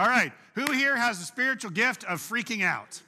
All right, who here has the spiritual gift of freaking out?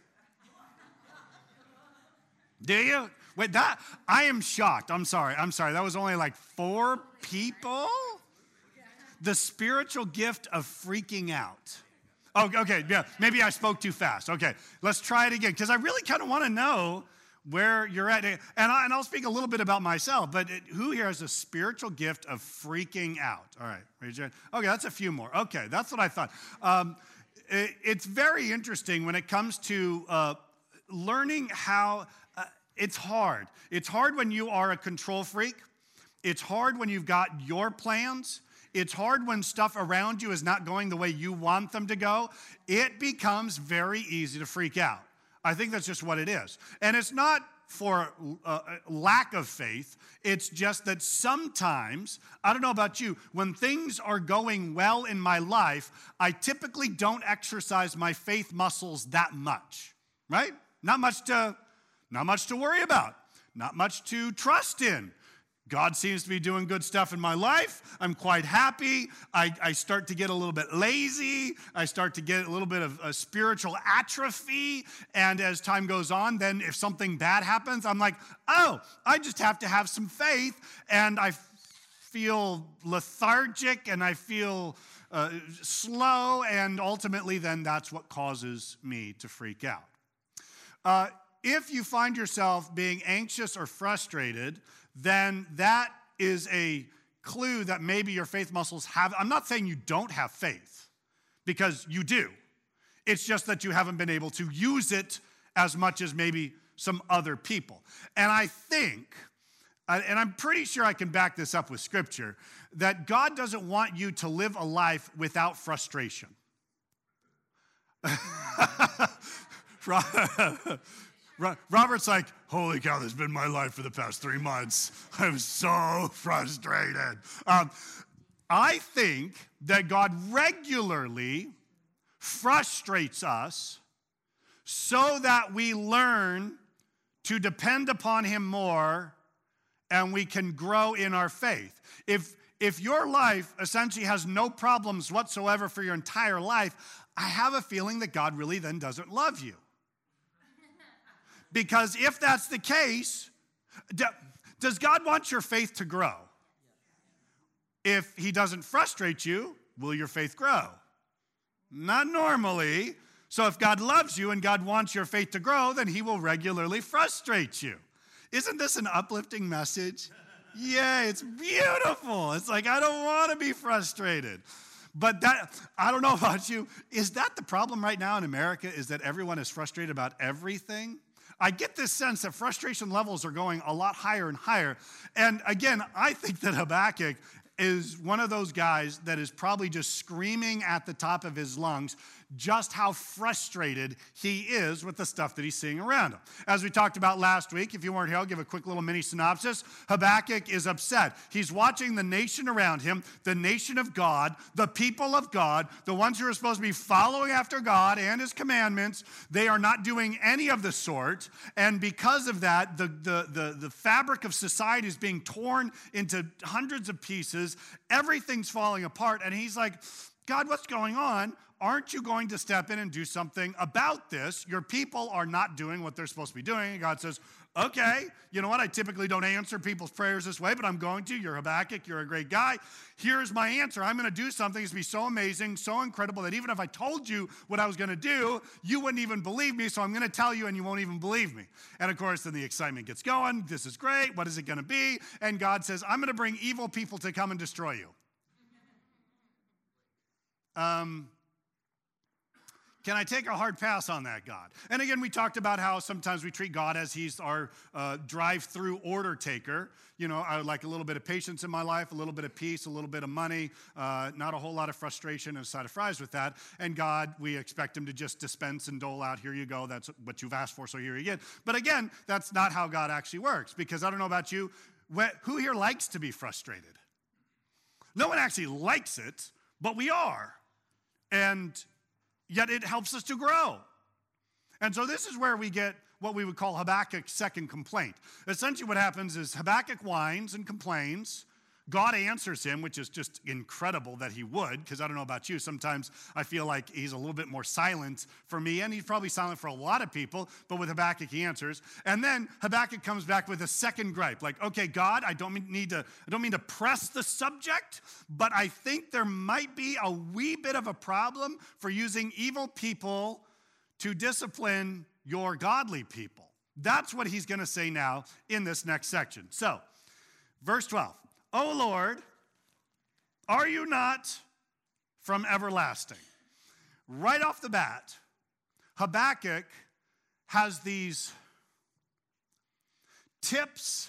Do you? Wait, I am shocked. I'm sorry. That was only like 4 people? The spiritual gift of freaking out. Oh, okay, yeah, maybe I spoke too fast. Okay, let's try it again, because I really kind of want to know where you're at. And I'll speak a little bit about myself, but who here has a spiritual gift of freaking out? All right, raise your hand. Okay, that's a few more. Okay, that's what I thought. It's very interesting when it comes to learning how it's hard. It's hard when you are a control freak. It's hard when you've got your plans. It's hard when stuff around you is not going the way you want them to go. It becomes very easy to freak out. I think that's just what it is. And it's not for lack of faith. It's just that sometimes, I don't know about you, when things are going well in my life, I typically don't exercise my faith muscles that much, right? Not much to worry about, not much to trust in. God seems to be doing good stuff in my life. I'm quite happy. I start to get a little bit lazy. I start to get a little bit of a spiritual atrophy. And as time goes on, then if something bad happens, I'm like, oh, I just have to have some faith. And I feel lethargic and I feel slow. And ultimately, then that's what causes me to freak out. If you find yourself being anxious or frustrated, then that is a clue that maybe your faith muscles have. I'm not saying you don't have faith, because you do. It's just that you haven't been able to use it as much as maybe some other people. And I think, and I'm pretty sure I can back this up with Scripture, that God doesn't want you to live a life without frustration. Robert's like, holy cow, this has been my life for the past 3 months. I'm so frustrated. I think that God regularly frustrates us so that we learn to depend upon him more and we can grow in our faith. If your life essentially has no problems whatsoever for your entire life, I have a feeling that God really then doesn't love you. Because if that's the case, does God want your faith to grow? If he doesn't frustrate you, will your faith grow? Not normally. So if God loves you and God wants your faith to grow, then he will regularly frustrate you. Isn't this an uplifting message? Yeah, it's beautiful. It's like, I don't want to be frustrated. But that, I don't know about you, is that the problem right now in America, is that everyone is frustrated about everything? I get this sense that frustration levels are going a lot higher and higher. And again, I think that Habakkuk is one of those guys that is probably just screaming at the top of his lungs just how frustrated he is with the stuff that he's seeing around him. As we talked about last week, if you weren't here, I'll give a quick little mini synopsis. Habakkuk is upset. He's watching the nation around him, the nation of God, the people of God, the ones who are supposed to be following after God and his commandments. They are not doing any of the sort. And because of that, the fabric of society is being torn into hundreds of pieces. Everything's falling apart. And he's like, God, what's going on? Aren't you going to step in and do something about this? Your people are not doing what they're supposed to be doing. And God says, okay, you know what? I typically don't answer people's prayers this way, but I'm going to. You're Habakkuk. You're a great guy. Here's my answer. I'm going to do something that's going to be so amazing, so incredible that even if I told you what I was going to do, you wouldn't even believe me. So I'm going to tell you and you won't even believe me. And of course, then the excitement gets going. This is great. What is it going to be? And God says, I'm going to bring evil people to come and destroy you. Can I take a hard pass on that, God? And again, we talked about how sometimes we treat God as he's our drive-through order taker. You know, I would like a little bit of patience in my life, a little bit of peace, a little bit of money, not a whole lot of frustration and a side of fries with that. And God, we expect him to just dispense and dole out, here you go, that's what you've asked for, so here you get. But again, that's not how God actually works, because I don't know about you, who here likes to be frustrated? No one actually likes it, but we are. And yet it helps us to grow. And so this is where we get what we would call Habakkuk's second complaint. Essentially what happens is Habakkuk whines and complains God answers him, which is just incredible that he would, because I don't know about you. Sometimes I feel like he's a little bit more silent for me, and he's probably silent for a lot of people, but with Habakkuk, he answers. And then Habakkuk comes back with a second gripe, like, okay, God, I don't mean to press the subject, but I think there might be a wee bit of a problem for using evil people to discipline your godly people. That's what he's going to say now in this next section. So, verse 12. O Lord, are you not from everlasting? Right off the bat, Habakkuk has these tips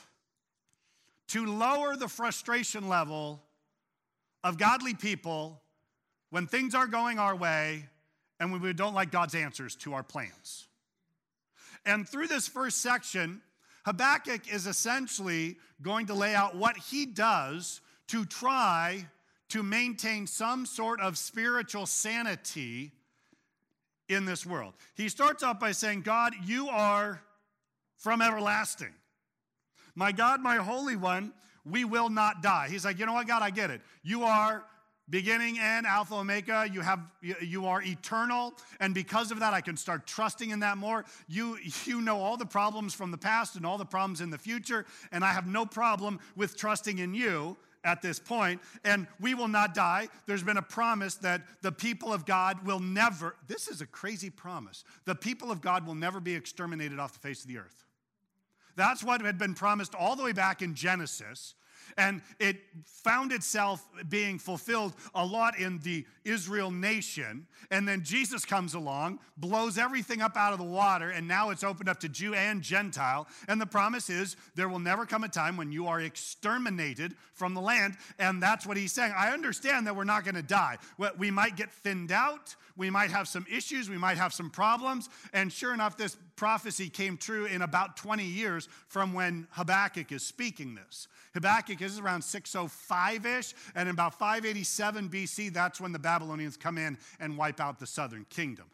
to lower the frustration level of godly people when things are going our way and when we don't like God's answers to our plans. And through this first section, Habakkuk is essentially going to lay out what he does to try to maintain some sort of spiritual sanity in this world. He starts off by saying, God, you are from everlasting. My God, my Holy One, we will not die. He's like, you know what, God, I get it. You are beginning and Alpha, Omega, you are eternal, and because of that, I can start trusting in that more. You know all the problems from the past and all the problems in the future, and I have no problem with trusting in you at this point, and we will not die. There's been a promise that the people of God will never, this is a crazy promise, the people of God will never be exterminated off the face of the earth. That's what had been promised all the way back in Genesis. And it found itself being fulfilled a lot in the Israel nation. And then Jesus comes along, blows everything up out of the water, and now it's opened up to Jew and Gentile. And the promise is there will never come a time when you are exterminated from the land. And that's what he's saying. I understand that we're not going to die. We might get thinned out. We might have some issues. We might have some problems. And sure enough, this prophecy came true in about 20 years from when Habakkuk is speaking this. Habakkuk is around 605-ish, and in about 587 BC, that's when the Babylonians come in and wipe out the southern kingdom.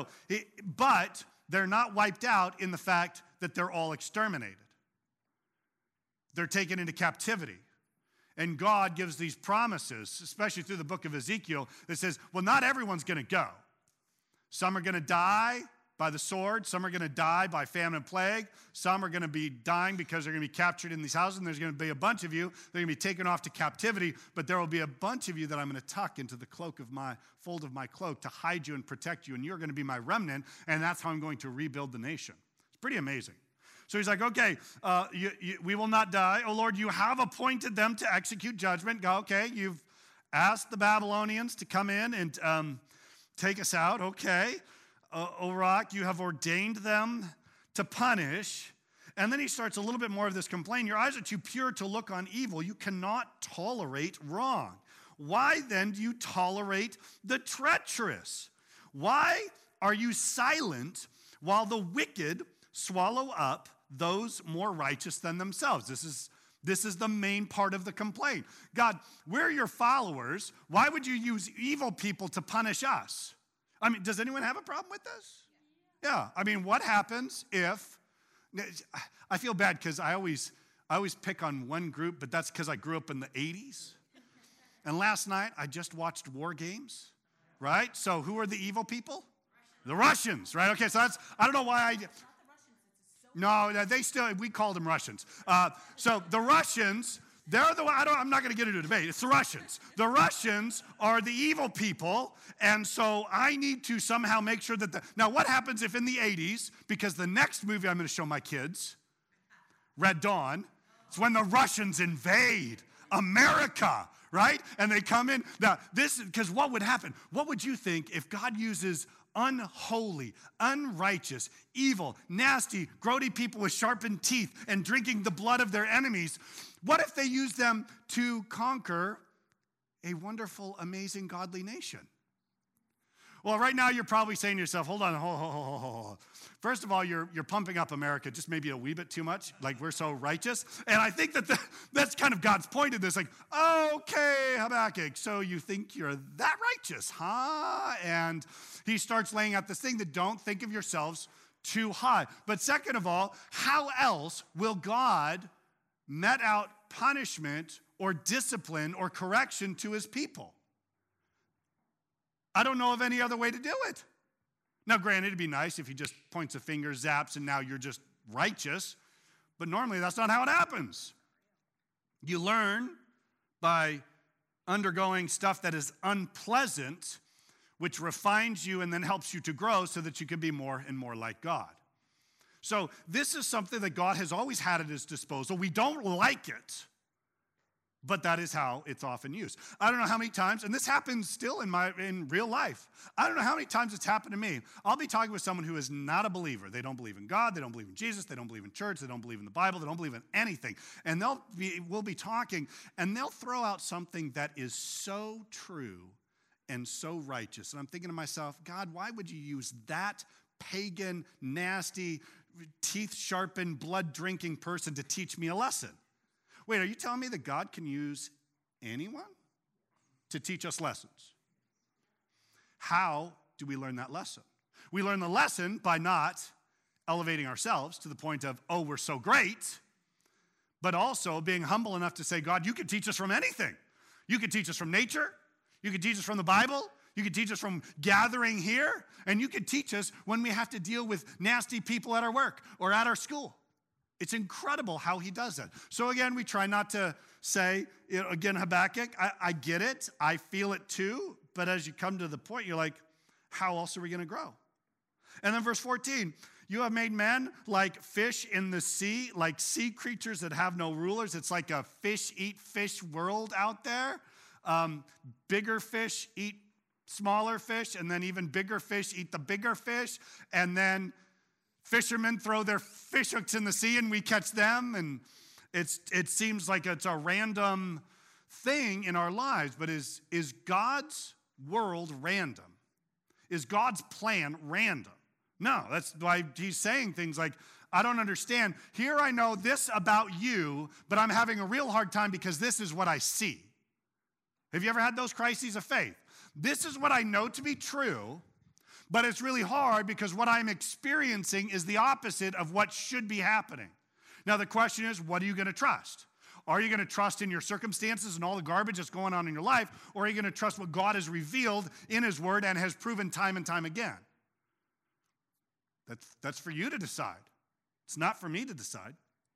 But they're not wiped out in the fact that they're all exterminated. They're taken into captivity. And God gives these promises, especially through the book of Ezekiel, that says, well, not everyone's going to go. Some are going to die by the sword. Some are going to die by famine and plague. Some are going to be dying because they're going to be captured in these houses. And there's going to be a bunch of you that are going to be taken off to captivity. But there will be a bunch of you that I'm going to tuck into the fold of my cloak to hide you and protect you. And you're going to be my remnant. And that's how I'm going to rebuild the nation. It's pretty amazing. So he's like, okay, we will not die. Oh, Lord, you have appointed them to execute judgment. Okay, you've asked the Babylonians to come in and take us out. Okay. O rock, you have ordained them to punish. And then he starts a little bit more of this complaint. Your eyes are too pure to look on evil. You cannot tolerate wrong. Why then do you tolerate the treacherous? Why are you silent while the wicked swallow up those more righteous than themselves? This is the main part of the complaint. God, we're your followers. Why would you use evil people to punish us? I mean, does anyone have a problem with this? Yeah. I mean, what happens if, I feel bad because I always pick on one group, but that's because I grew up in the 80s. And last night, I just watched War Games, right? So who are the evil people? The Russians, right? Okay, so that's, I don't know why no, we called them Russians. So the Russians, I'm not going to get into a debate. It's the Russians. The Russians are the evil people, and so I need to somehow make sure that now what happens if in the 80s, because the next movie I'm going to show my kids, Red Dawn, it's when the Russians invade America, right? And they come in. Now, because what would happen? What would you think if God uses unholy, unrighteous, evil, nasty, grody people with sharpened teeth and drinking the blood of their enemies? What if they use them to conquer a wonderful, amazing, godly nation? Well, right now you're probably saying to yourself, hold on. First of all, you're pumping up America just maybe a wee bit too much, like we're so righteous. And I think that's kind of God's point in this, like, okay, Habakkuk, so you think you're that righteous, huh? And he starts laying out this thing that don't think of yourselves too high. But second of all, how else will God met out punishment or discipline or correction to his people. I don't know of any other way to do it. Now, granted, it'd be nice if he just points a finger, zaps, and now you're just righteous. But normally, that's not how it happens. You learn by undergoing stuff that is unpleasant, which refines you and then helps you to grow so that you can be more and more like God. So this is something that God has always had at his disposal. We don't like it, but that is how it's often used. I don't know how many times, and this happens still in real life. I don't know how many times it's happened to me. I'll be talking with someone who is not a believer. They don't believe in God. They don't believe in Jesus. They don't believe in church. They don't believe in the Bible. They don't believe in anything. And we'll be talking, and they'll throw out something that is so true and so righteous. And I'm thinking to myself, God, why would you use that pagan, nasty, teeth-sharpened, blood-drinking person to teach me a lesson? Wait, are you telling me that God can use anyone to teach us lessons? How do we learn that lesson? We learn the lesson by not elevating ourselves to the point of, oh, we're so great, but also being humble enough to say, God, you can teach us from anything. You can teach us from nature. You can teach us from the Bible. You can teach us from gathering here. And you can teach us when we have to deal with nasty people at our work or at our school. It's incredible how he does that. So again, we try not to say, again, Habakkuk, I get it. I feel it too. But as you come to the point, you're like, how else are we going to grow? And then verse 14, you have made men like fish in the sea, like sea creatures that have no rulers. It's like a fish eat fish world out there. Bigger fish eat smaller fish, and then even bigger fish eat the bigger fish. And then fishermen throw their fish hooks in the sea and we catch them. And it seems like it's a random thing in our lives. But is God's world random? Is God's plan random? No, that's why he's saying things like, I don't understand. Here I know this about you, but I'm having a real hard time because this is what I see. Have you ever had those crises of faith? This is what I know to be true, but it's really hard because what I'm experiencing is the opposite of what should be happening. Now, the question is, what are you going to trust? Are you going to trust in your circumstances and all the garbage that's going on in your life, or are you going to trust what God has revealed in his word and has proven time and time again? That's for you to decide. It's not for me to decide.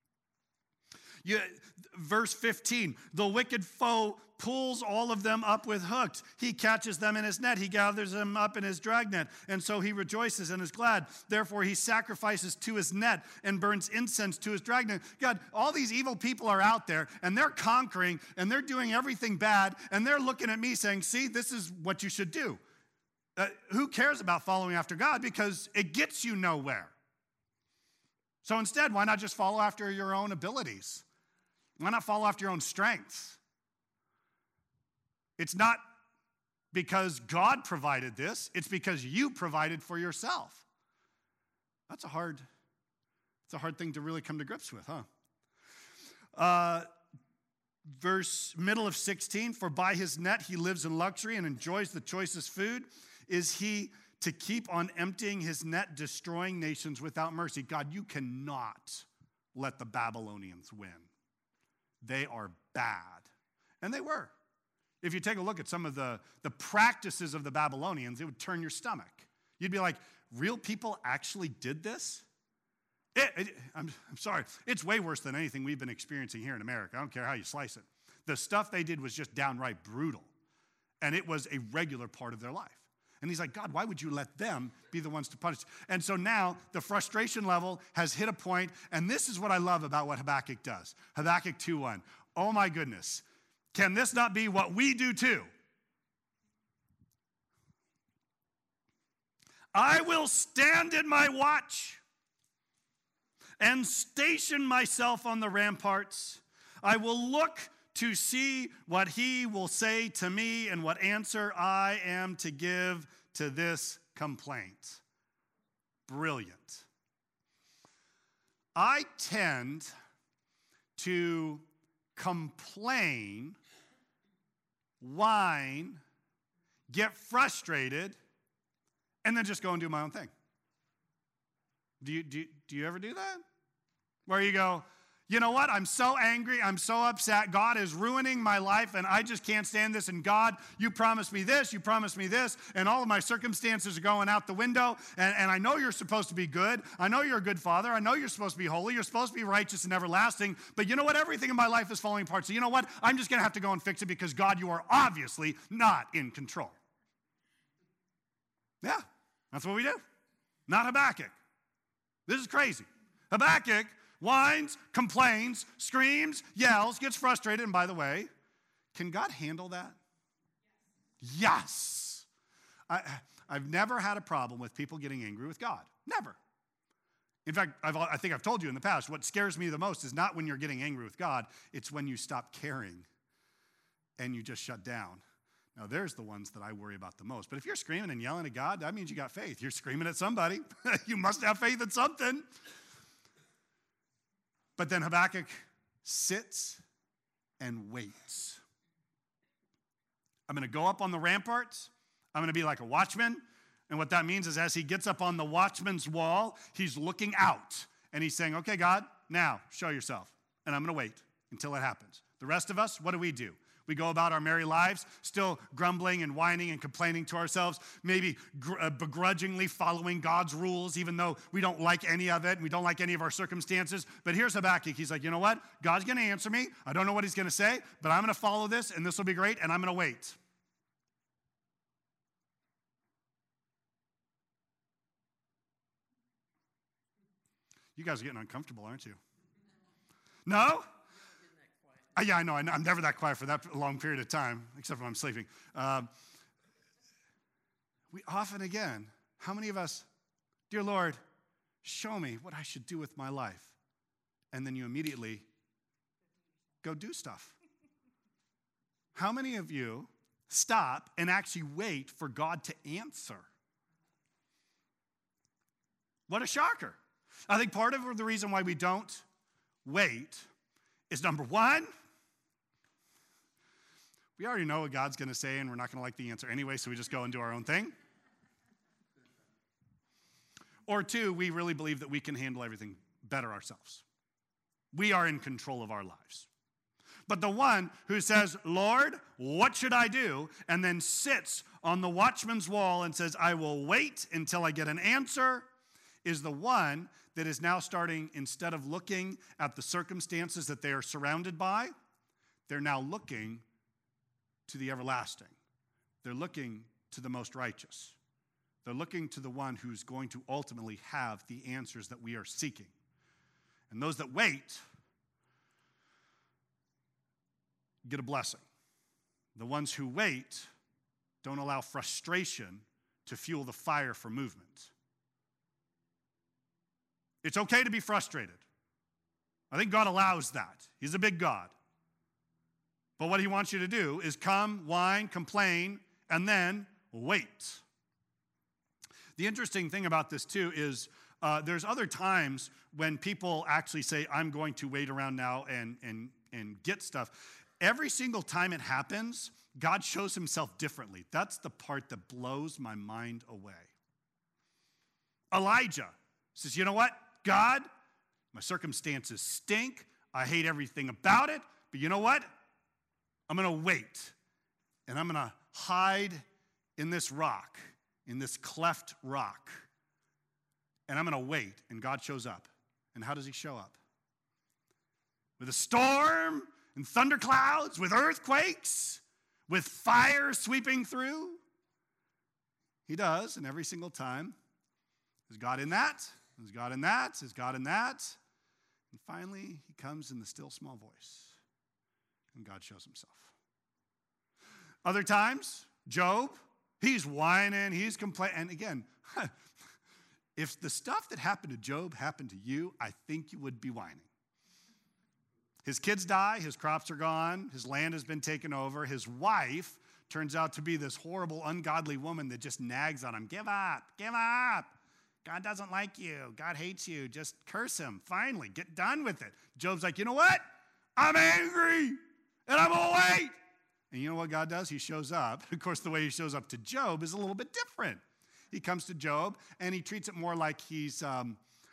Verse 15, the wicked foe pulls all of them up with hooks. He catches them in his net. He gathers them up in his dragnet. And so he rejoices and is glad. Therefore, he sacrifices to his net and burns incense to his dragnet. God, all these evil people are out there, and they're conquering, and they're doing everything bad, and they're looking at me saying, see, this is what you should do. Who cares about following after God? Because it gets you nowhere. So instead, why not just follow after your own abilities? Why not follow after your own strengths? It's not because God provided this. It's because you provided for yourself. That's a hard thing to really come to grips with, huh? Verse middle of 16, for by his net he lives in luxury and enjoys the choicest food. Is he to keep on emptying his net, destroying nations without mercy? God, you cannot let the Babylonians win. They are bad. And they were. If you take a look at some of the practices of the Babylonians, it would turn your stomach. You'd be like, real people actually did this? I'm sorry. It's way worse than anything we've been experiencing here in America. I don't care how you slice it. The stuff they did was just downright brutal. And it was a regular part of their life. And he's like, God, why would you let them be the ones to punish? And so now the frustration level has hit a point, and this is what I love about what Habakkuk does. Habakkuk 2:1. Oh my goodness. Can this not be what we do too? I will stand in my watch and station myself on the ramparts. I will look to see what he will say to me and what answer I am to give to this complaint. Brilliant. I tend to complain, whine, get frustrated, and then just go and do my own thing. Do you ever do that? Where you go, You know what? I'm so angry. I'm so upset. God is ruining my life, and I just can't stand this. And God, you promised me this. You promised me this. And all of my circumstances are going out the window. And I know you're supposed to be good. I know you're a good father. I know you're supposed to be holy. You're supposed to be righteous and everlasting. But you know what? Everything in my life is falling apart. So you know what? I'm just going to have to go and fix it because, God, you are obviously not in control. Yeah, that's what we do. Not Habakkuk. This is crazy. Habakkuk whines, complains, screams, yells, gets frustrated. And by the way, can God handle that? Yes. I've never had a problem with people getting angry with God. Never. In fact, I think I've told you in the past, what scares me the most is not when you're getting angry with God, it's when you stop caring and you just shut down. Now, there's the ones that I worry about the most. But if you're screaming and yelling at God, that means you got faith. You're screaming at somebody. You must have faith in something. But then Habakkuk sits and waits. I'm going to go up on the ramparts. I'm going to be like a watchman. And what that means is as he gets up on the watchman's wall, he's looking out. And he's saying, okay, God, now show yourself. And I'm going to wait until it happens. The rest of us, what do? We go about our merry lives, still grumbling and whining and complaining to ourselves, maybe begrudgingly following God's rules, even though we don't like any of it and we don't like any of our circumstances. But here's Habakkuk. He's like, you know what? God's going to answer me. I don't know what he's going to say, but I'm going to follow this, and this will be great, and I'm going to wait. You guys are getting uncomfortable, aren't you? No? Yeah, I know. I'm never that quiet for that long period of time, except when I'm sleeping. We often, again, how many of us, dear Lord, show me what I should do with my life. And then you immediately go do stuff. How many of you stop and actually wait for God to answer? What a shocker. I think part of the reason why we don't wait is, number one, we already know what God's going to say, and we're not going to like the answer anyway, so we just go and do our own thing. Or two, we really believe that we can handle everything better ourselves. We are in control of our lives. But the one who says, Lord, what should I do? And then sits on the watchman's wall and says, I will wait until I get an answer, is the one that is now starting, instead of looking at the circumstances that they are surrounded by, they're now looking to the everlasting. They're looking to the most righteous. They're looking to the one who's going to ultimately have the answers that we are seeking. And those that wait get a blessing. The ones who wait don't allow frustration to fuel the fire for movement. It's okay to be frustrated. I think God allows that. He's a big God. But what he wants you to do is come, whine, complain, and then wait. The interesting thing about this, too, is there's other times when people actually say, I'm going to wait around now and get stuff. Every single time it happens, God shows himself differently. That's the part that blows my mind away. Elijah says, you know what, God, my circumstances stink. I hate everything about it. But you know what? I'm going to wait, and I'm going to hide in this rock, in this cleft rock, and I'm going to wait, and God shows up. And how does he show up? With a storm and thunderclouds, with earthquakes, with fire sweeping through. He does, and every single time, is God in that? Is God in that? Is God in that? And finally, he comes in the still small voice. And God shows himself. Other times, Job, he's whining, he's complaining. And again, if the stuff that happened to Job happened to you, I think you would be whining. His kids die, his crops are gone, his land has been taken over. His wife turns out to be this horrible, ungodly woman that just nags on him. Give up, give up. God doesn't like you. God hates you. Just curse him. Finally, get done with it. Job's like, you know what? I'm angry. And I'm going to wait. And you know what God does? He shows up. Of course, the way he shows up to Job is a little bit different. He comes to Job, and he treats it more like he's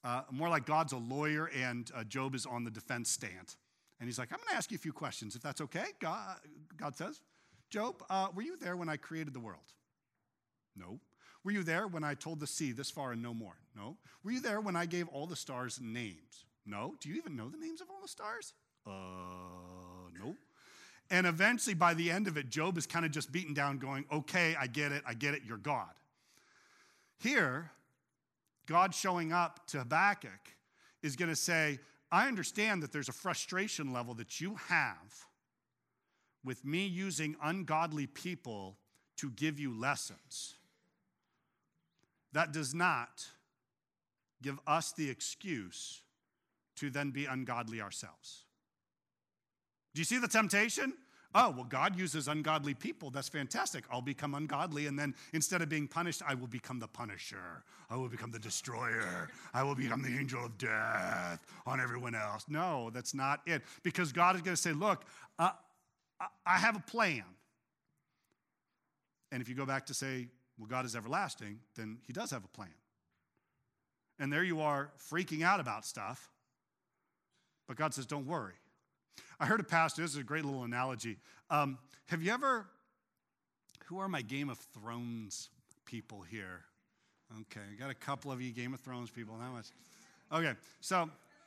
more like God's a lawyer and Job is on the defense stand. And he's like, I'm going to ask you a few questions, if that's okay. God says, Job, were you there when I created the world? No. Were you there when I told the sea this far and no more? No. Were you there when I gave all the stars names? No. Do you even know the names of all the stars? No. And eventually, by the end of it, Job is kind of just beaten down going, okay, I get it, you're God. Here, God showing up to Habakkuk is going to say, I understand that there's a frustration level that you have with me using ungodly people to give you lessons. That does not give us the excuse to then be ungodly ourselves. Do you see the temptation? Oh, well, God uses ungodly people. That's fantastic. I'll become ungodly, and then instead of being punished, I will become the punisher. I will become the destroyer. I will become the angel of death on everyone else. No, that's not it. Because God is going to say, look, I have a plan. And if you go back to say, well, God is everlasting, then he does have a plan. And there you are freaking out about stuff, but God says, don't worry. I heard a pastor, this is a great little analogy. Have you ever, who are my Game of Thrones people here? Okay, I got a couple of you Game of Thrones people. How much? Okay, so,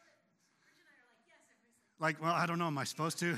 well, I don't know, am I supposed to?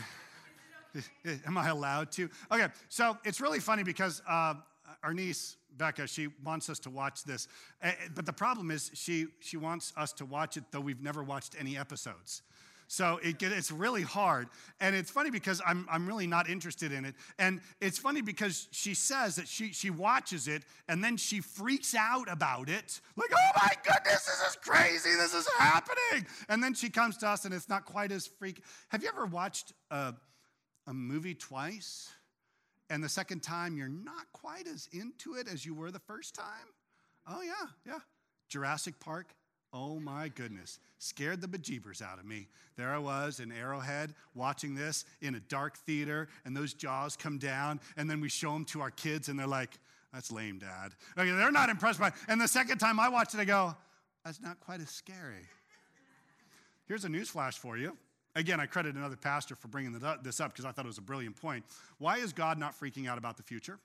Am I allowed to? Okay, so it's really funny because our niece, Becca, she wants us to watch this. But the problem is she wants us to watch it, though we've never watched any episodes. So it's really hard. And it's funny because I'm really not interested in it. And it's funny because she says that she watches it and then she freaks out about it. Like, oh my goodness, this is crazy. This is happening. And then she comes to us and it's not quite as freaky. Have you ever watched a movie twice and the second time you're not quite as into it as you were the first time? Oh yeah. Jurassic Park. Oh my goodness, scared the bejeebers out of me. There I was in Arrowhead watching this in a dark theater and those jaws come down and then we show them to our kids and they're like, that's lame, Dad. Okay, they're not impressed by it. And the second time I watched it, I go, that's not quite as scary. Here's a news flash for you. Again, I credit another pastor for bringing this up because I thought it was a brilliant point. Why is God not freaking out about the future?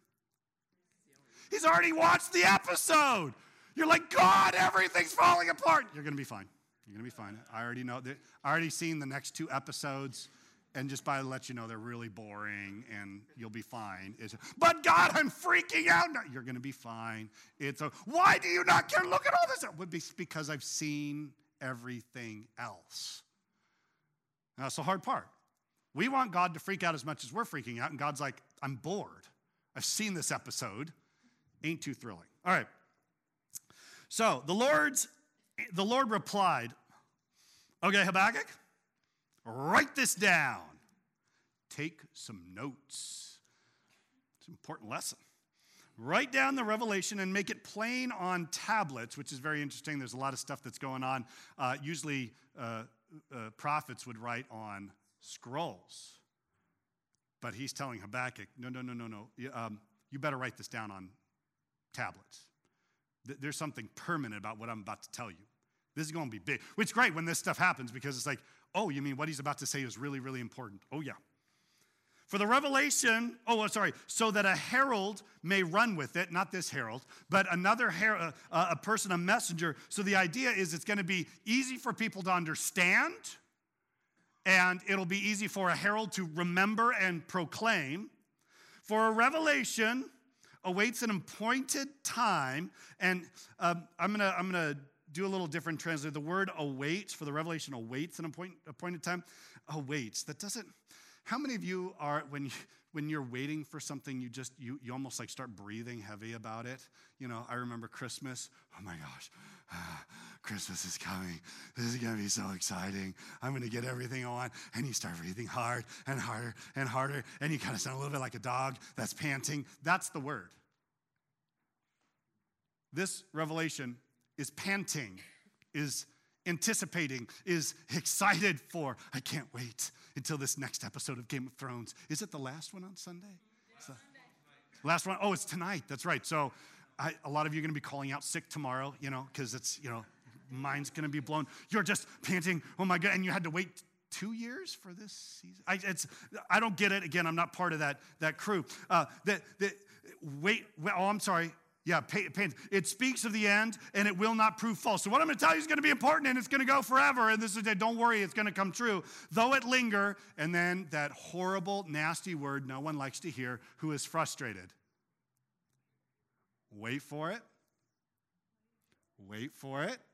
He's already watched the episode. You're like, God, everything's falling apart. You're going to be fine. You're going to be fine. I already know that. I already seen the next 2 episodes, and just by to let you know, they're really boring, and you'll be fine. But God, I'm freaking out. No, you're going to be fine. Why do you not care? Look at all this. It would be because I've seen everything else. Now, that's the hard part. We want God to freak out as much as we're freaking out, and God's like, I'm bored. I've seen this episode. Ain't too thrilling. All right. So the Lord replied, okay, Habakkuk, write this down. Take some notes. It's an important lesson. Write down the revelation and make it plain on tablets, which is very interesting. There's a lot of stuff that's going on. Usually prophets would write on scrolls. But he's telling Habakkuk, no. You better write this down on tablets. There's something permanent about what I'm about to tell you. This is going to be big, which is great when this stuff happens because it's like, oh, you mean what he's about to say is really, really important. Oh, yeah. For the revelation, so that a herald may run with it, not this herald, but another herald, a person, a messenger. So the idea is it's going to be easy for people to understand, and it'll be easy for a herald to remember and proclaim. For a revelation awaits an appointed time, and I'm gonna do a little different translation. The word awaits, for the revelation awaits an appointed time. Awaits, that doesn't, how many of you are, when you're waiting for something, you almost like start breathing heavy about it? You know, I remember Christmas. Oh my gosh, Christmas is coming. This is going to be so exciting. I'm going to get everything I want. And you start breathing hard and harder and harder. And you kind of sound a little bit like a dog that's panting. That's the word. This revelation is panting, is anticipating, is excited for. I can't wait until this next episode of Game of Thrones. Is it the last one on Sunday? Last one? Oh, it's tonight. That's right. So a lot of you are going to be calling out sick tomorrow, because it's, mind's going to be blown. You're just panting, oh my God, and you had to wait 2 years for this season? I don't get it. Again, I'm not part of that crew. I'm sorry. Yeah, it speaks of the end, and it will not prove false. So what I'm going to tell you is going to be important, and it's going to go forever. And this is it. Don't worry, it's going to come true. Though it linger, and then that horrible, nasty word no one likes to hear, who is frustrated. Wait for it. Wait for it.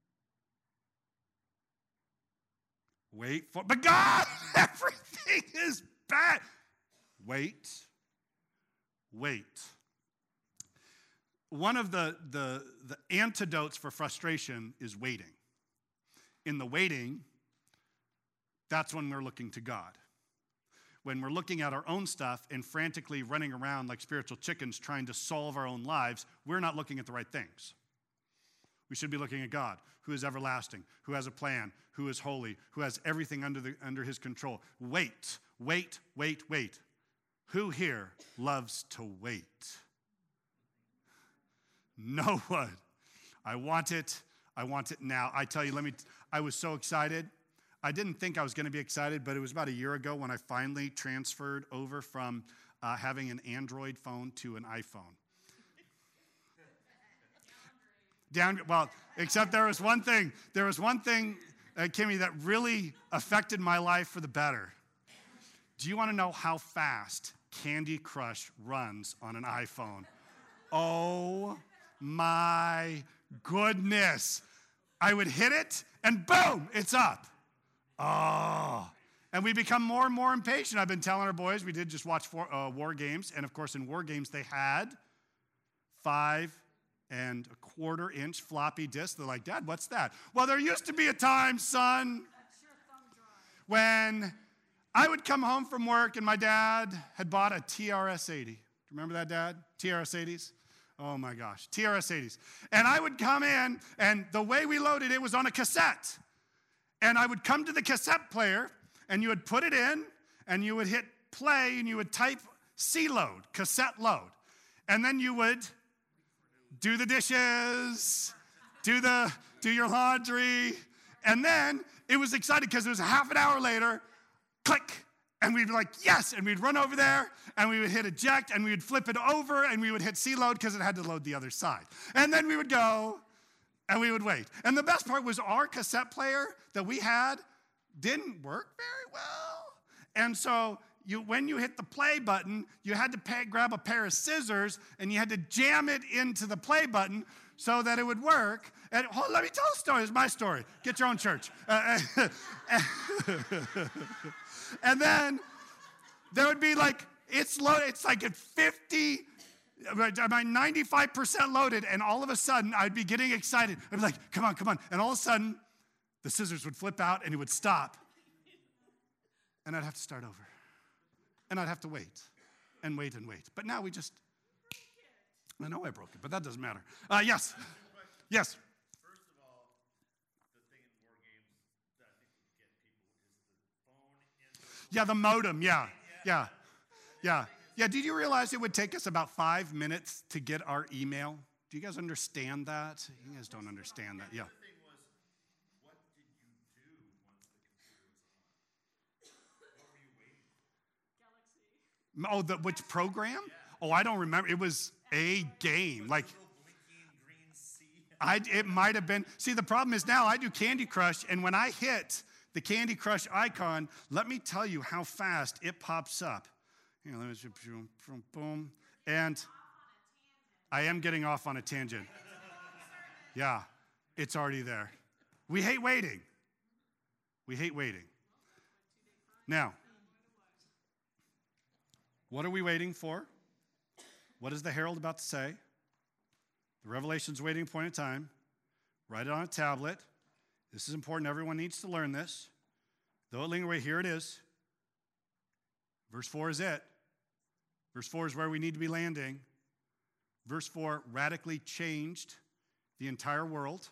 Wait for it. But God, everything is bad. Wait. Wait. One of the antidotes for frustration is waiting. In the waiting, that's when we're looking to God. When we're looking at our own stuff and frantically running around like spiritual chickens trying to solve our own lives, we're not looking at the right things. We should be looking at God, who is everlasting, who has a plan, who is holy, who has everything under his control. Wait, wait, wait, wait. Who here loves to wait? No one. I want it now. I tell you, I was so excited. I didn't think I was going to be excited, but it was about a year ago when I finally transferred over from having an Android phone to an iPhone. Except there was one thing, Kimmy, that really affected my life for the better. Do you want to know how fast Candy Crush runs on an iPhone? Oh my goodness. I would hit it and boom, it's up. Oh. And we become more and more impatient. I've been telling our boys, we did just watch War Games. And of course, in War Games, they had 5 1/4 inch floppy disks. They're like, Dad, what's that? Well, there used to be a time, son, when I would come home from work and my dad had bought a TRS-80. Do you remember that, Dad? TRS-80s? Oh my gosh, TRS-80s. And I would come in, and the way we loaded it was on a cassette. And I would come to the cassette player, and you would put it in, and you would hit play, and you would type C-load, cassette load. And then you would do the dishes, do your laundry. And then it was exciting because it was a half an hour later, click. And we'd be like, yes, and we'd run over there, and we would hit eject, and we would flip it over, and we would hit C-load because it had to load the other side. And then we would go, and we would wait. And the best part was our cassette player that we had didn't work very well. And so when you hit the play button, you had to grab a pair of scissors, and you had to jam it into the play button so that it would work. And let me tell a story. It's my story. Get your own church. And then there would be like, it's loaded. It's like at 50, about 95% loaded. And all of a sudden, I'd be getting excited. I'd be like, come on, come on. And all of a sudden, the scissors would flip out and it would stop. And I'd have to start over. And I'd have to wait and wait and wait. But now we just, I know I broke it, but that doesn't matter. Yes. Yes. First of all, the thing in War Games that I think would get people is the phone in. Yeah, the modem. Yeah. Did you realize it would take us about 5 minutes to get our email? Do you guys understand that? You guys don't understand that. Yeah. The thing was, what did you do once the computer was on? What were you waiting for? Oh, which program? Yeah. Oh, I don't remember. It was a game. Like, it might have been. See, the problem is now I do Candy Crush, and when I hit the Candy Crush icon, let me tell you how fast it pops up. Let me just boom. And I am getting off on a tangent. Yeah, it's already there. We hate waiting. Now, what are we waiting for? What is the herald about to say? The Revelation's waiting point in time. Write it on a tablet. This is important. Everyone needs to learn this. Though it linger away, here it is. Verse 4 is it. Verse 4 is where we need to be landing. Verse 4 radically changed the entire world.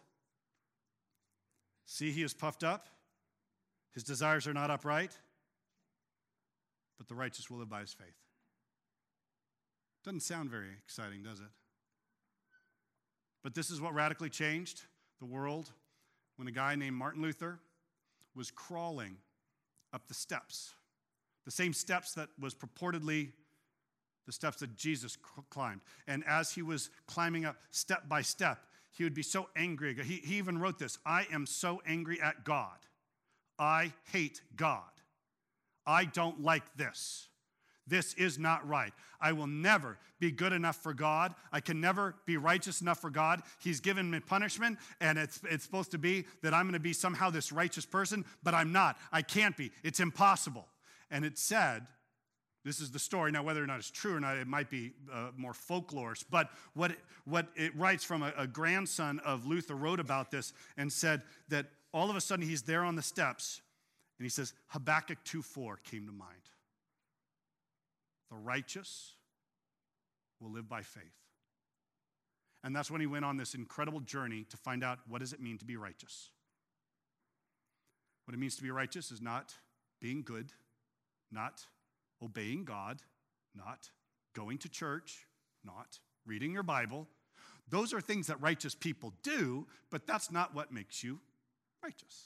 See, he is puffed up. His desires are not upright. But the righteous will live by his faith. Doesn't sound very exciting, does it? But this is what radically changed the world. when a guy named Martin Luther was crawling up the steps, the same steps that was purportedly the steps that Jesus climbed. And as he was climbing up step by step, he would be so angry. He even wrote this, "I am so angry at God. I hate God. I don't like this. This is not right. I will never be good enough for God. I can never be righteous enough for God. He's given me punishment, and it's supposed to be that I'm going to be somehow this righteous person, but I'm not. I can't be. It's impossible." And it said, this is the story. Now, whether or not it's true or not, it might be more folklore. But what it writes from a grandson of Luther wrote about this and said that all of a sudden he's there on the steps, and he says, Habakkuk 2:4 came to mind. The righteous will live by faith. And that's when he went on this incredible journey to find out, what does it mean to be righteous? What it means to be righteous is not being good, not obeying God, not going to church, not reading your Bible. Those are things that righteous people do, but that's not what makes you righteous.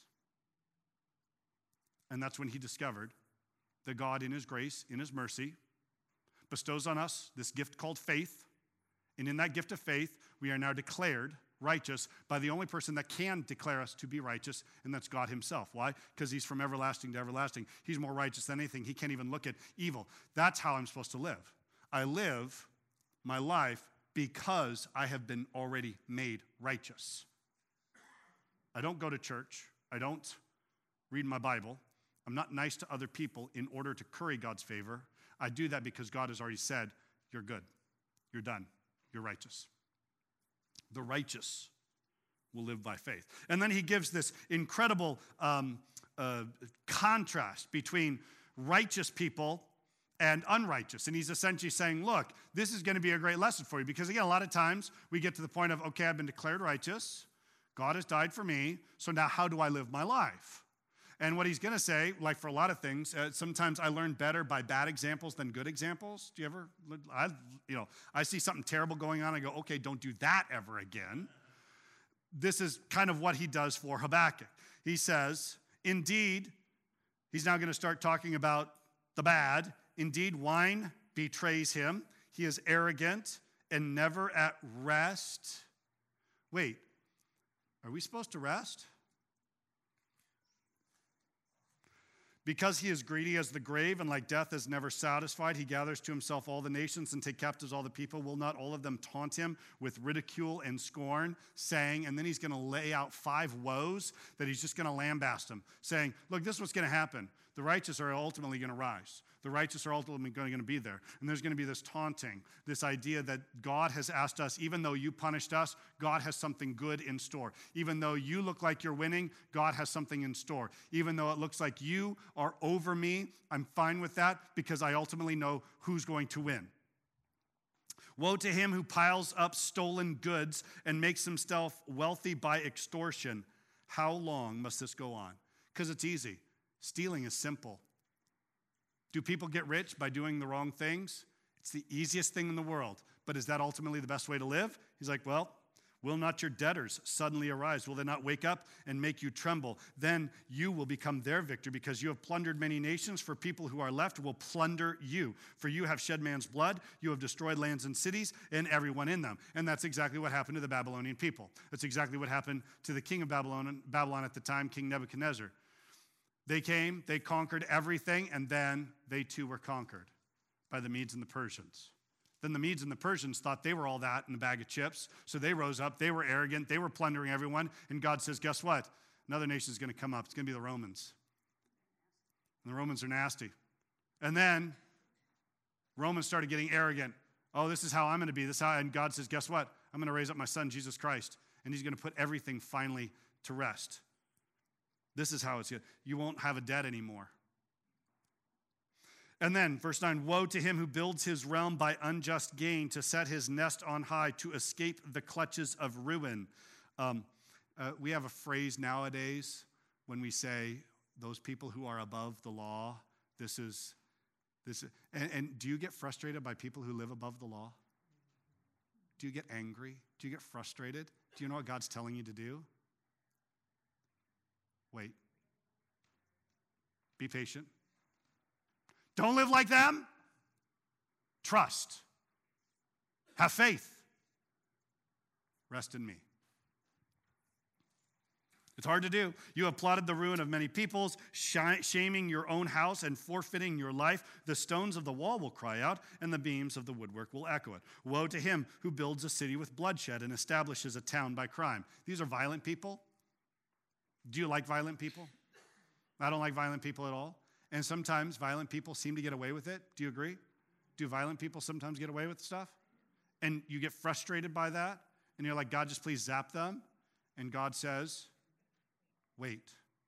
And that's when he discovered that God, in his grace, in his mercy, bestows on us this gift called faith. And in that gift of faith, we are now declared righteous by the only person that can declare us to be righteous, and that's God himself. Why? Because he's from everlasting to everlasting. He's more righteous than anything. He can't even look at evil. That's how I'm supposed to live. I live my life because I have been already made righteous. I don't go to church. I don't read my Bible. I'm not nice to other people in order to curry God's favor. I do that because God has already said, you're good. You're done. You're righteous. The righteous will live by faith. And then he gives this incredible contrast between righteous people and unrighteous. And he's essentially saying, look, this is going to be a great lesson for you. Because again, a lot of times we get to the point of, okay, I've been declared righteous. God has died for me. So now how do I live my life? And what he's going to say, like for a lot of things, sometimes I learn better by bad examples than good examples. Do you ever, I see something terrible going on. I go, okay, don't do that ever again. This is kind of what he does for Habakkuk. He says, indeed, he's now going to start talking about the bad. Indeed, wine betrays him. He is arrogant and never at rest. Wait, are we supposed to rest? Because he is greedy as the grave, and like death is never satisfied, he gathers to himself all the nations and take captives all the people. Will not all of them taunt him with ridicule and scorn, saying, and then he's going to lay out 5 woes that he's just going to lambaste them, saying, look, this is what's going to happen. The righteous are ultimately going to rise. The righteous are ultimately going to be there. And there's going to be this taunting, this idea that God has asked us, even though you punished us, God has something good in store. Even though you look like you're winning, God has something in store. Even though it looks like you are over me, I'm fine with that because I ultimately know who's going to win. Woe to him who piles up stolen goods and makes himself wealthy by extortion. How long must this go on? Because it's easy. Stealing is simple. Do people get rich by doing the wrong things? It's the easiest thing in the world. But is that ultimately the best way to live? He's like, well, will not your debtors suddenly arise? Will they not wake up and make you tremble? Then you will become their victor because you have plundered many nations. For people who are left will plunder you. For you have shed man's blood. You have destroyed lands and cities and everyone in them. And that's exactly what happened to the Babylonian people. That's exactly what happened to the king of Babylon at the time, King Nebuchadnezzar. They came, they conquered everything, and then they too were conquered by the Medes and the Persians. Then the Medes and the Persians thought they were all that in a bag of chips, so they rose up, they were arrogant, they were plundering everyone, and God says, guess what? Another nation is going to come up. It's going to be the Romans. And the Romans are nasty. And then Romans started getting arrogant. Oh, this is how I'm going to be. And God says, guess what? I'm going to raise up my son, Jesus Christ, and he's going to put everything finally to rest. This is how it's good. You won't have a debt anymore. And then, verse 9, woe to him who builds his realm by unjust gain, to set his nest on high, to escape the clutches of ruin. We have a phrase nowadays when we say, those people who are above the law, and do you get frustrated by people who live above the law? Do you get angry? Do you get frustrated? Do you know what God's telling you to do? Wait. Be patient. Don't live like them. Trust. Have faith. Rest in me. It's hard to do. You have plotted the ruin of many peoples, shaming your own house and forfeiting your life. The stones of the wall will cry out, and the beams of the woodwork will echo it. Woe to him who builds a city with bloodshed and establishes a town by crime. These are violent people. Do you like violent people? I don't like violent people at all. And sometimes violent people seem to get away with it. Do you agree? Do violent people sometimes get away with stuff? And you get frustrated by that, and you're like, God, just please zap them. And God says, wait.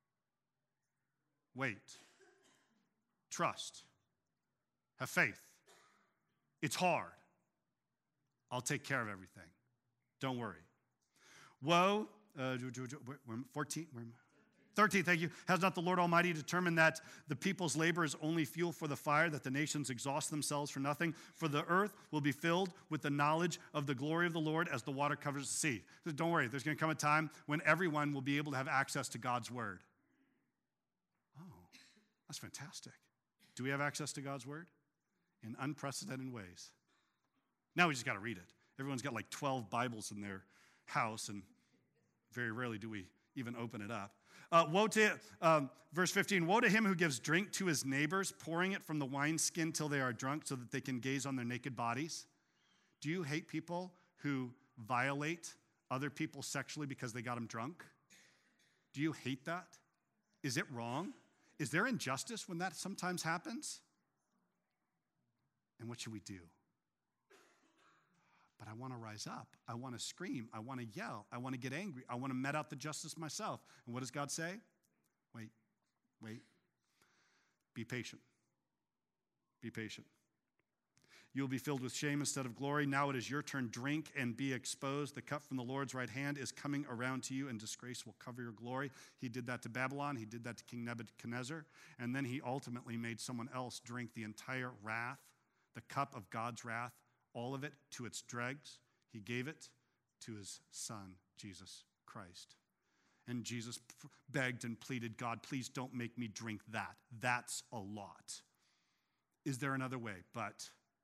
Trust. Have faith. It's hard. I'll take care of everything. Don't worry. Woe, 14, 13, thank you. Has not the Lord Almighty determined that the people's labor is only fuel for the fire, that the nations exhaust themselves for nothing? For the earth will be filled with the knowledge of the glory of the Lord as the water covers the sea. So don't worry, there's going to come a time when everyone will be able to have access to God's word. Oh, that's fantastic. Do we have access to God's word? In unprecedented ways. Now we just got to read it. Everyone's got like 12 Bibles in their house, and very rarely do we even open it up. Verse 15, woe to him who gives drink to his neighbors, pouring it from the wineskin till they are drunk so that they can gaze on their naked bodies. Do you hate people who violate other people sexually because they got them drunk? Do you hate that? Is it wrong? Is there injustice when that sometimes happens? And what should we do? But I want to rise up. I want to scream. I want to yell. I want to get angry. I want to met out the justice myself. And what does God say? Wait. Be patient. Be patient. You will be filled with shame instead of glory. Now it is your turn. Drink and be exposed. The cup from the Lord's right hand is coming around to you, and disgrace will cover your glory. He did that to Babylon. He did that to King Nebuchadnezzar. And then he ultimately made someone else drink the entire wrath, the cup of God's wrath, all of it to its dregs. He gave it to his son, Jesus Christ. And Jesus begged and pleaded, God, please don't make me drink that. That's a lot. Is there another way? But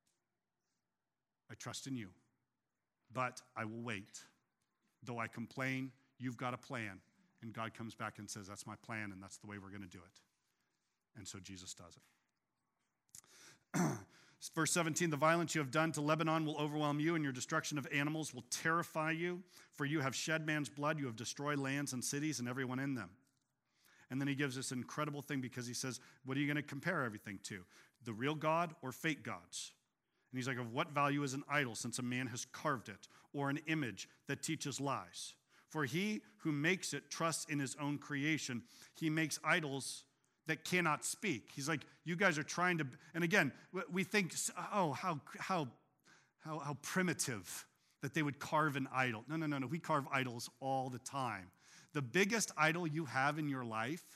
I trust in you. But I will wait. Though I complain, you've got a plan. And God comes back and says, that's my plan, and that's the way we're going to do it. And so Jesus does it. Verse 17, the violence you have done to Lebanon will overwhelm you, and your destruction of animals will terrify you. For you have shed man's blood, you have destroyed lands and cities and everyone in them. And then he gives this incredible thing because he says, what are you going to compare everything to? The real God or fake gods? And he's like, of what value is an idol since a man has carved it, or an image that teaches lies? For he who makes it trusts in his own creation. He makes idols that cannot speak. He's like, you guys are trying to, and again, we think, oh, how primitive that they would carve an idol. No. We carve idols all the time. The biggest idol you have in your life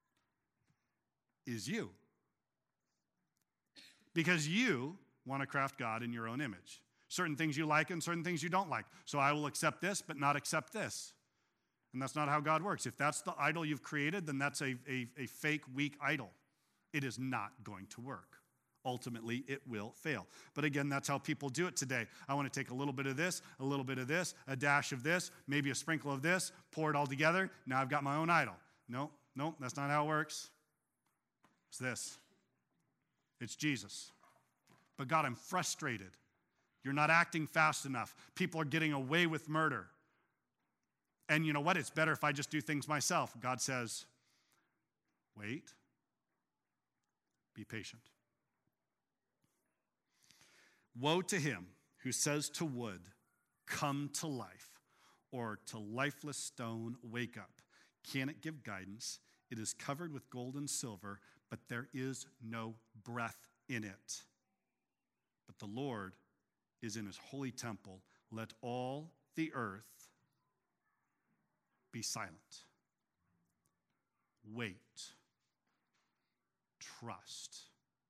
is you. Because you want to craft God in your own image. Certain things you like and certain things you don't like. So I will accept this, but not accept this. And that's not how God works. If that's the idol you've created, then that's a fake, weak idol. It is not going to work. Ultimately, it will fail. But again, that's how people do it today. I want to take a little bit of this, a little bit of this, a dash of this, maybe a sprinkle of this, pour it all together. Now I've got my own idol. No, that's not how it works. It's this. It's Jesus. But God, I'm frustrated. You're not acting fast enough. People are getting away with murder. And you know what? It's better if I just do things myself. God says, wait. Be patient. Woe to him who says to wood, come to life, or to lifeless stone, wake up. Can it give guidance? It is covered with gold and silver, but there is no breath in it. But the Lord is in his holy temple. Let all the earth be silent. Wait. Trust.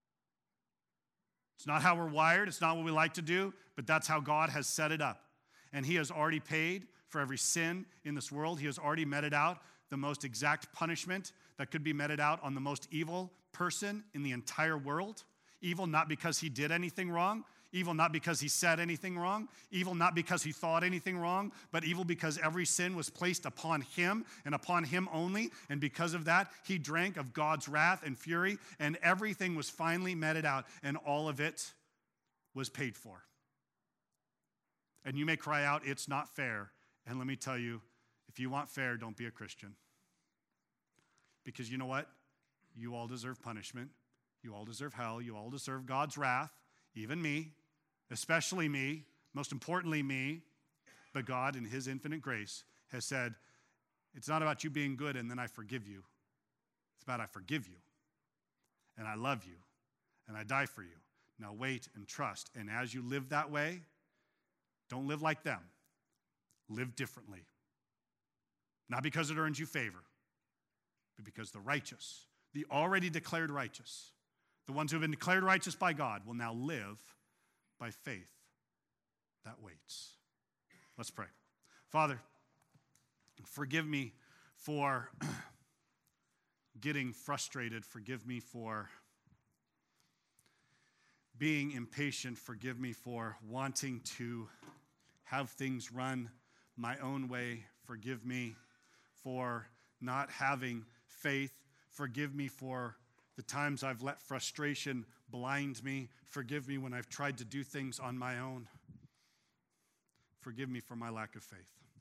It's not how we're wired. It's not what we like to do, but that's how God has set it up. And he has already paid for every sin in this world. He has already met it out the most exact punishment that could be meted out on the most evil person in the entire world. Evil not because he did anything wrong, evil not because he said anything wrong, evil not because he thought anything wrong, but evil because every sin was placed upon him and upon him only. And because of that, he drank of God's wrath and fury, and everything was finally meted out, and all of it was paid for. And you may cry out, it's not fair. And let me tell you, if you want fair, don't be a Christian. Because you know what? You all deserve punishment. You all deserve hell. You all deserve God's wrath, even me, especially me, most importantly me. But God, in his infinite grace, has said, it's not about you being good and then I forgive you. It's about I forgive you, and I love you, and I die for you. Now wait and trust. And as you live that way, don't live like them. Live differently. Not because it earns you favor, but because the righteous, the already declared righteous, the ones who have been declared righteous by God, will now live by faith that waits. Let's pray. Father, forgive me for getting frustrated. Forgive me for being impatient. Forgive me for wanting to have things run my own way. Forgive me for not having faith. Forgive me for the times I've let frustration blind me. Forgive me when I've tried to do things on my own. Forgive me for my lack of faith.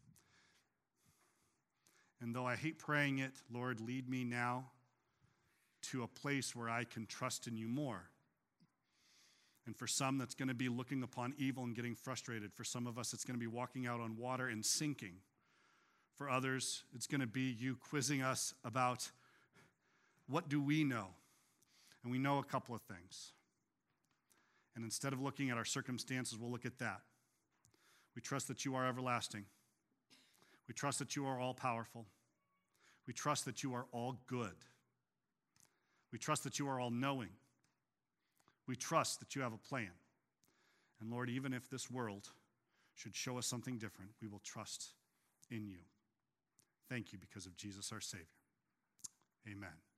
And though I hate praying it, Lord, lead me now to a place where I can trust in you more. And for some, that's going to be looking upon evil and getting frustrated. For some of us, it's going to be walking out on water and sinking. For others, it's going to be you quizzing us about what do we know? And we know a couple of things. And instead of looking at our circumstances, we'll look at that. We trust that you are everlasting. We trust that you are all powerful. We trust that you are all good. We trust that you are all knowing. We trust that you have a plan. And Lord, even if this world should show us something different, we will trust in you. Thank you because of Jesus our Savior. Amen.